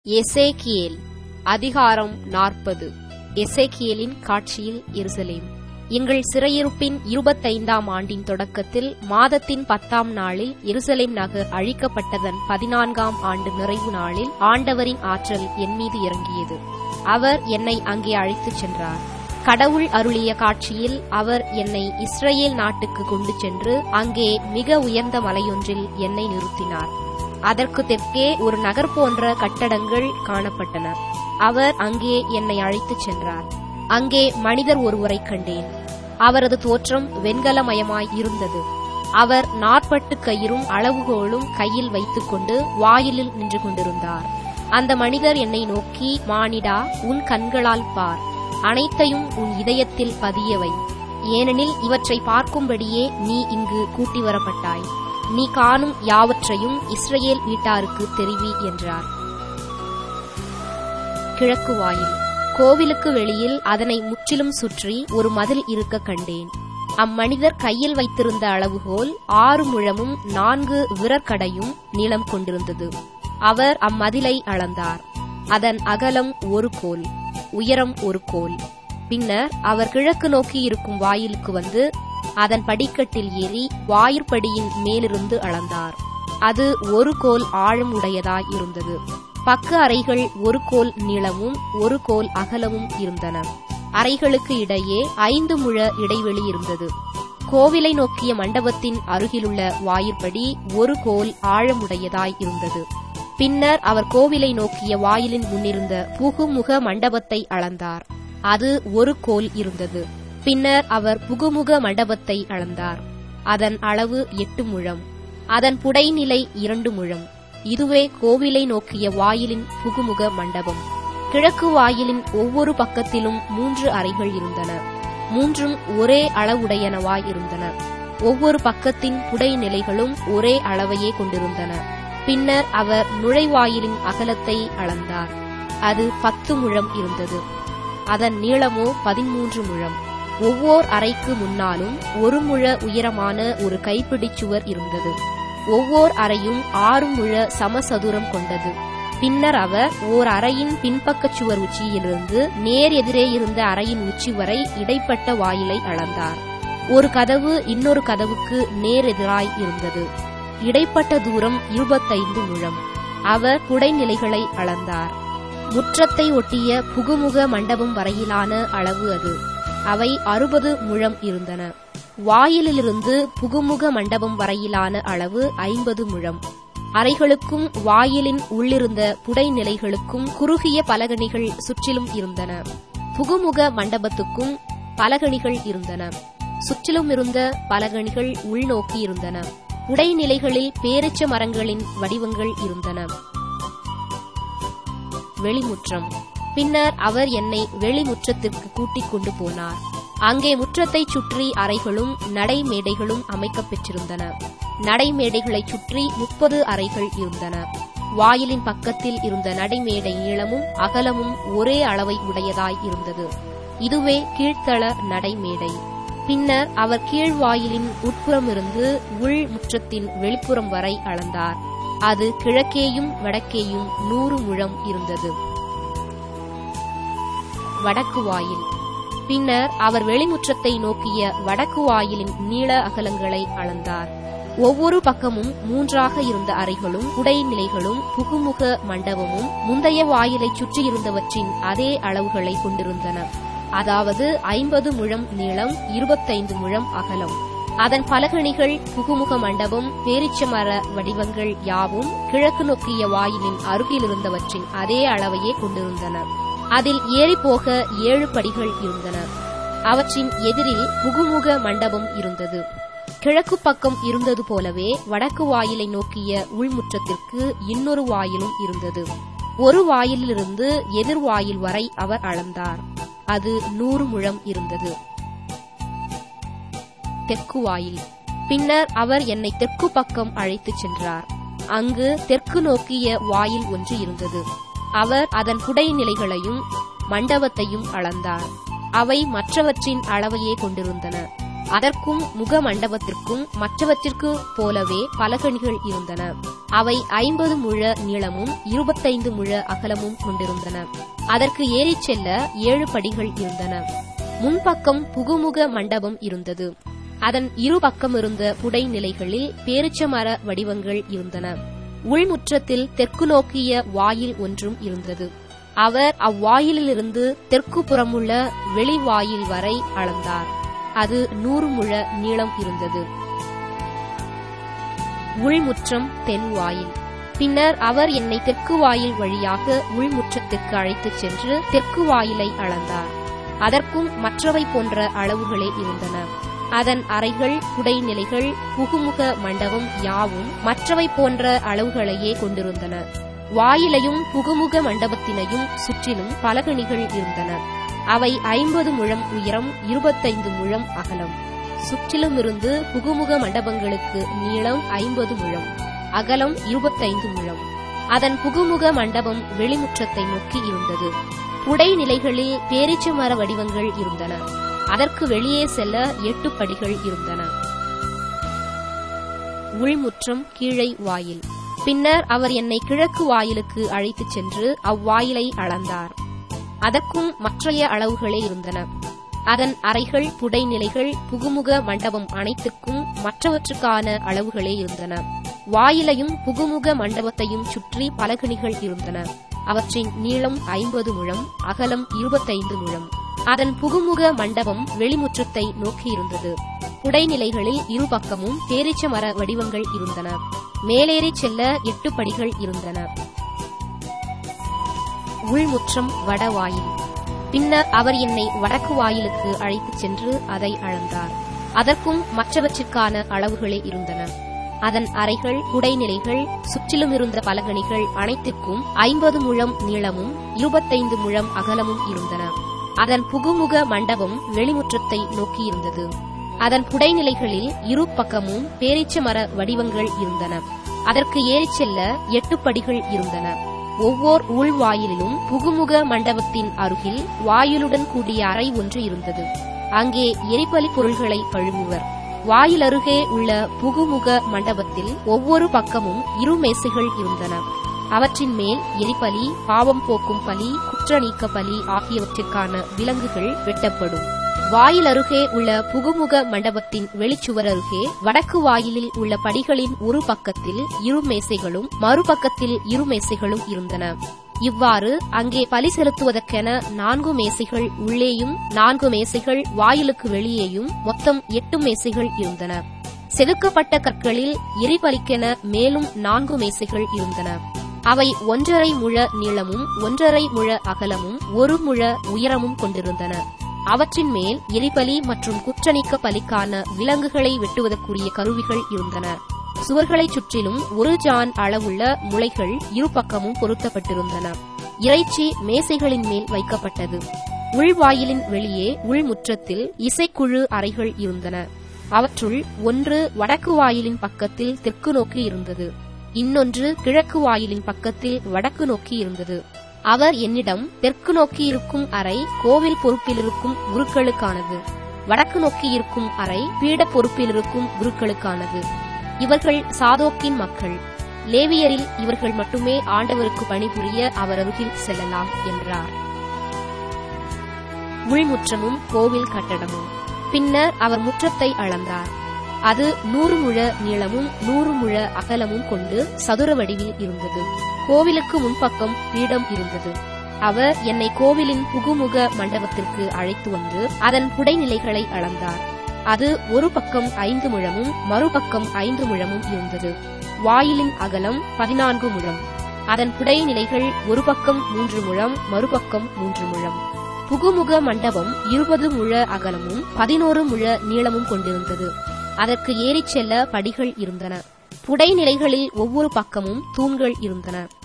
எசேக்கியேல் அதிகாரம் 40. எசேக்கியேலின் காட்சியில் எருசலேம். எங்கள் சிறையிருப்பின் 25ஆம் ஆண்டின் தொடக்கத்தில் மாதத்தின் 10ஆம் நாளில் எருசலேம் நகர் அழிக்கப்பட்டதன் 14ஆம் ஆண்டு நிறைவு நாளில் ஆண்டவரின் ஆற்றல் என் மீது இறங்கியது. அவர் என்னை அங்கே அழைத்துச் சென்றார். கடவுள் அருளிய காட்சியில் அவர் என்னை இஸ்ரவேல் நாட்டுக்கு கொண்டு சென்று அங்கே மிக உயர்ந்த மலையொன்றில் என்னை நிறுத்தினார். அதற்கு தெற்கே ஒரு நகர் போன்ற கட்டடங்கள் காணப்பட்டன. அவர் அங்கே என்னை அழைத்துச் சென்றார். அங்கே மனிதர் ஒருவரைக் கண்டேன். அவரது தோற்றம் வெண்கலமயமாய் இருந்தது. அவர் 40 கயிறும் அளவுகோலும் கையில் வைத்துக்கொண்டு வாயிலில் நின்று கொண்டிருந்தார். அந்த மனிதர் என்னை நோக்கி, மானிடா, உன் கண்களால் பார், அனைத்தையும் உன் இதயத்தில் பதியவை, ஏனெனில் இவற்றை பார்க்கும்படியே நீ இங்கு கூட்டி வரப்பட்டாய். நீ காணும் யாவற்றையும் இஸ்ரவேல் வீட்டாருக்கு தெரிவி என்றார். கிழக்கு வாயில். கோவிலுக்கு வெளியில் அதனை முற்றிலும் சுற்றி ஒரு மதில் இருக்க கண்டேன். அம்மனிதர் கையில் வைத்திருந்த அளவுகோல் 6 முழமும் 4 விரற்கடையும் நீளம் கொண்டிருந்தது. அவர் அம்மதிலை அளந்தார். அதன் அகலம் 1 கோல், உயரம் 1 கோல். பின்னர் அவர் கிழக்கு நோக்கி இருக்கும் வாயிலுக்கு வந்து அதன் படிக்கட்டில் ஏறி வாயிற்படியின் மேலிருந்து அளந்தார். அது 1 கோல் ஆழம் உடையதாய் இருந்தது. பக்க அறைகள் 1 கோல் நீளமும் 1 கோல் அகலமும் இருந்தன. அறைகளுக்கு இடையே 5 முழ இடைவெளி இருந்தது. கோவிலை நோக்கிய மண்டபத்தின் அருகிலுள்ள வாயிற்படி 1 கோல் ஆழமுடையதாய் இருந்தது. பின்னர் அவர் கோவிலை நோக்கிய வாயிலின் முன்னிருந்த புகுமுக மண்டபத்தை அளந்தார். அது 1 கோல் இருந்தது. பின்னர் அவர் புகுமுக மண்டபத்தை அளந்தார். அதன் அளவு 8 முழம். அதன் புடைநிலை 2 முழம். இதுவே கோவிலை நோக்கிய வாயிலின் புகுமுக மண்டபம். கிழக்கு வாயிலின் ஒவ்வொரு பக்கத்திலும் 3 அறைகள் இருந்தன. 3ம் ஒரே அளவுடையனவாய் இருந்தன. ஒவ்வொரு பக்கத்தின் புடைநிலைகளும் ஒரே அளவையே கொண்டிருந்தன. பின்னர் அவர் நுழைவாயிலின் அகலத்தை அளந்தார். அது 10 முழம் இருந்தது. அதன் நீளமோ 13 முழம். ஒவ்வொரு அறைக்கு முன்னாலும் 1 முழ உயரமான ஒரு கைப்பிடிச் சுவர் இருந்தது. ஒவ்வொரு அறையும் 6 முழ சமசதுரம் கொண்டது. பின்னர் அவர் ஓர் அறையின் பின்பக்கச் சுவர் உச்சியிலிருந்து நேர் எதிரே இருந்த அறையின் உச்சி வரை இடைப்பட்ட வாயிலை அளந்தார். ஒரு கதவு இன்னொரு கதவுக்கு நேர் எதிராய் இருந்தது. இடைப்பட்ட தூரம் 25 முழம். அவர் குடைநிலைகளை அளந்தார். முற்றத்தை ஒட்டிய புகுமுக மண்டபம் வரையிலான அளவு அது. அவை 60 முழம் இருந்தன. வாயிலிலிருந்து புகுமுக மண்டபம் வரையிலான அளவு 50 முழம். அறைகளுக்கும் வாயிலின் உள்ளிருந்த புடைநிலைகளுக்கும் குறுகிய பலகணிகள் சுற்றிலும் இருந்தன. புகுமுக மண்டபத்துக்கும் பலகணிகள் இருந்தன. சுற்றிலும் இருந்த பலகணிகள் உள்நோக்கி இருந்தன. புடைநிலைகளில் பேரீச்ச மரங்களின் வடிவங்கள் இருந்தன. வெளிமுற்றம். பின்னர் அவர் என்னை வெளிமுற்றத்திற்கு கூட்டிக் கொண்டு போனார். அங்கே முற்றத்தைச் சுற்றி அறைகளும் நடைமேடைகளும் அமைக்கப் பெற்றிருந்தன. நடைமேடைகளைச் சுற்றி 30 அறைகள் இருந்தன. வாயிலின் பக்கத்தில் இருந்த நடைமேடை நீளமும் அகலமும் ஒரே அளவை உடையதாய் இருந்தது. இதுவே கீழ்த்தள நடைமேடை. பின்னர் அவர் கீழ்வாயிலின் உட்புறமிருந்து உள் முற்றத்தின் வெளிப்புறம் வரை அளந்தார். அது கிழக்கேயும் வடக்கேயும் 100 முழம் இருந்தது. வடக்கு வாயில். பின்னர் அவர் வெளிமுற்றத்தை நோக்கிய வடக்கு வாயிலின் நீள அகலங்களை அளந்தார். ஒவ்வொரு பக்கமும் 3ஆக இருந்த அறைகளும் உடைநிலைகளும் புகுமுக மண்டபமும் முந்தைய வாயிலைச் சுற்றியிருந்தவற்றின் அதே அளவுகளை கொண்டிருந்தன. அதாவது 50 முழம் நீளம், 25 முழம் அகலம். அதன் பலகணிகள், புகுமுக மண்டபம், பேரீச்ச மர வடிவங்கள் யாவும் கிழக்கு நோக்கிய வாயிலின் அருகிலிருந்தவற்றின் அதே அளவையே கொண்டிருந்தன. அதில் ஏறிப்போக 7 படிகள் இருந்தன. அவற்றின் எதிரில் புகுமுக மண்டபம் இருந்தது. கிழக்கு பக்கம் இருந்தது போலவே வடக்கு வாயிலை நோக்கிய உள்முற்றத்திற்கு இன்னொரு வாயிலும் இருந்தது. ஒரு வாயிலிருந்து எதிர் வாயில் வரை அவர் அளந்தார். அது 100 முழம் இருந்தது. தெற்கு வாயில். பின்னர் அவர் என்னை தெற்கு பக்கம் அழைத்துச் சென்றார். அங்கு தெற்கு நோக்கிய வாயில் ஒன்று இருந்தது. அவர் அதன் புடைநிலைகளையும் மண்டபத்தையும் அளந்தார். அவை மற்றவற்றின் அளவையே கொண்டிருந்தன. அதற்கும் முக மண்டபத்திற்கும் மற்றவற்றிற்கு போலவே பலகணிகள் இருந்தன. அவை 50 முழ நீளமும் 25 முழ அகலமும் கொண்டிருந்தன. அதற்கு ஏறிச் செல்ல 7 படிகள் இருந்தன. முன்பக்கம் புகுமுக மண்டபம் இருந்தது. அதன் இரு பக்கம் இருந்த புடை நிலைகளில் பேரிச்சமர வடிவங்கள் இருந்தன. உள்முற்றத்தில் தெற்கு நோக்கிய வாயில் ஒன்றும் இருந்தது. அவர் அவ்வாயிலிருந்து தெற்கு புறமுள்ள வெளிவாயில் வரை அளந்தார். அது 100 முழ நீளம் இருந்தது. உள்முற்றம் தென் வாயில். பின்னர் அவர் என்னை தெற்கு வாயில் வழியாக உள்முற்றத்திற்கு அழைத்துச் சென்று தெற்கு வாயிலை அளந்தார். அதற்கும் மற்றவை போன்ற அளவுகளே இருந்தன. அதன் அறைகள், குடைநிலைகள், புகுமுக மண்டபம் யாவும் மற்றவை போன்ற அளவுகளையே கொண்டிருந்தன. வாயிலையும் புகுமுக மண்டபத்தினையும் சுற்றிலும் பலகணிகள் இருந்தன. அவை 50 முழம் உயரம், 25 முழம் அகலம். சுற்றிலும் இருந்து புகுமுக மண்டபங்களுக்கு நீளம் 50 முழம், அகலம் 25 முழம். அதன் புகுமுக மண்டபம் வெளிமுற்றத்தை நோக்கி இருந்தது. புடை நிலைகளில் பேரீச்சமர வடிவங்கள் இருந்தன. அதற்கு வெளியே செல்ல 8 படிகள் இருந்தன. உள்முற்றம் கீழை வாயில். பின்னர் அவர் என்னை கிழக்கு வாயிலுக்கு அழைத்துச் சென்று அவ்வாயிலை அளந்தார். அதற்கும் மற்றைய அளவுகளே இருந்தன. அதன் அறைகள், புடைநிலைகள், புகுமுக மண்டபம் அனைத்துக்கும் மற்றவற்றுக்கான அளவுகளே இருந்தன. வாயிலையும் புகுமுக மண்டபத்தையும் சுற்றி பலகணிகள் இருந்தன. அவற்றின் நீளம் 50 முழம், அகலம் 25 முழம். அதன் புகுமுக மண்டபம் வெளிமுற்றத்தை நோக்கியிருந்தது. புடைநிலைகளில் இரு பக்கமும் பேரீச்சமர வடிவங்கள் இருந்தன. மேலேறி செல்ல 8 படிகள் இருந்தன. உள்முற்றம் வடவாயில். பின்னர் அவர் என்னை வடக்கு வாயிலுக்கு அழைத்துச் சென்று அதை அளந்தார். அதற்கும் மற்றவற்றிற்கான அளவுகளே இருந்தன. அதன் அறைகள், குடைநிலைகள், சுற்றிலும் இருந்த பலகணிகள் அனைத்திற்கும் 50 முழம் நீளமும் 25 முழம் அகலமும் இருந்தன. அதன் புகுமுக மண்டபம் வெளிமுற்றத்தை நோக்கியிருந்தது. அதன் புடைநிலைகளில் இரு பக்கமும் பேரீச்சமர வடிவங்கள் இருந்தன. அதற்கு ஏறிச் செல்ல 8 படிகள் இருந்தன. ஒவ்வொரு உள்வாயிலிலும் புகுமுக மண்டபத்தின் அருகில் வாயிலுடன் கூடிய அறை ஒன்று இருந்தது. அங்கே எரிபலி பொருள்களை கழுவுவர். வாயில் அருகே உள்ள புகுமுக மண்டபத்தில் ஒவ்வொரு பக்கமும் 2 மேசைகள் இருந்தன. அவற்றின் மேல் எரிபலி, பாவம் போக்கும் பலி, குற்ற நீக்க பலி ஆகியவற்றிற்கான விலங்குகள் வெட்டப்படும். வாயில் அருகே உள்ள புகுமுக மண்டபத்தின் வெளிச்சுவர் அருகே வடக்கு வாயிலில் உள்ள படிகளின் ஒரு பக்கத்தில் 2 மேசைகளும் மறுபக்கத்தில் 2 மேசைகளும் இருந்தன. இவ்வாறு அங்கே பலி செலுத்துவதற்கென 4 மேசைகள் உள்ளேயும் 4 மேசைகள் வாயிலுக்கு வெளியேயும் மொத்தம் 8 மேசைகள் இருந்தன. செதுக்கப்பட்ட கற்களில் எரிபலிக்கென மேலும் 4 மேசைகள் இருந்தன. அவை 1.5 முழ நீளமும் 1.5 முழ அகலமும் 1 முழ உயரமும் கொண்டிருந்தன. அவற்றின் மேல் எரிபலி மற்றும் குற்றநீக்க பலிக்கான விலங்குகளை வெட்டுவதற்குரிய கருவிகள் இருந்தன. சுவர்களைச் சுற்றிலும் 1 ஜான் அளவுள்ள முளைகள் இரு பக்கமும் பொருத்தப்பட்டிருந்தன. இறைச்சி மேசைகளின் மேல் வைக்கப்பட்டது. உள்வாயிலின் வெளியே உள்முற்றத்தில் இசைக்குழு அறைகள் இருந்தன. அவற்றுள் ஒன்று வடக்கு வாயிலின் பக்கத்தில் தெற்கு நோக்கி இருந்தது. இன்னொன்று கிழக்கு வாயிலின் பக்கத்தில் வடக்கு நோக்கி இருந்தது. அவர் என்னிடம், தெற்கு நோக்கி இருக்கும் அறை கோவில் பொறுப்பில் இருக்கும் குருக்களுக்கானது, வடக்கு நோக்கி இருக்கும் அறை பீட பொறுப்பில் இருக்கும் குருக்களுக்கானது. இவர்கள் சாதோக்கின் மக்கள். லேவியரில் இவர்கள் மட்டுமே ஆண்டவருக்கு பணிபுரிய அவர் அருகில் செல்லலாம் என்றார். உள்முற்றமும் கோவில் கட்டடமும். பின்னர் அவர் முற்றத்தை அளந்தார். அது 100 முழ நீளமும் 100 முழ அகலமும் கொண்டு சதுர வடிவில் இருந்தது. கோவிலுக்கு முன்பக்கம் பீடம் இருந்தது. அவர் என்னை கோவிலின் புகுமுக மண்டபத்திற்கு அழைத்து வந்து அதன் புடைநிலைகளை அளந்தார். அது ஒரு பக்கம் 5 முழமும் மறுபக்கம் 5 முழமும் இருந்தது. வாயிலின் அகலம் 14 முழம். அதன் புடைநிலைகள் ஒரு பக்கம் 3 முழம், மறுபக்கம் 3 முழம். புகுமுக மண்டபம் 20 முழ அகலமும் 11 முழ நீளமும் கொண்டிருந்தது. அதற்கு ஏறிச் செல்ல படிகள் இருந்தன. புடைநிலைகளில் ஒவ்வொரு பக்கமும் தூண்கள் இருந்தன.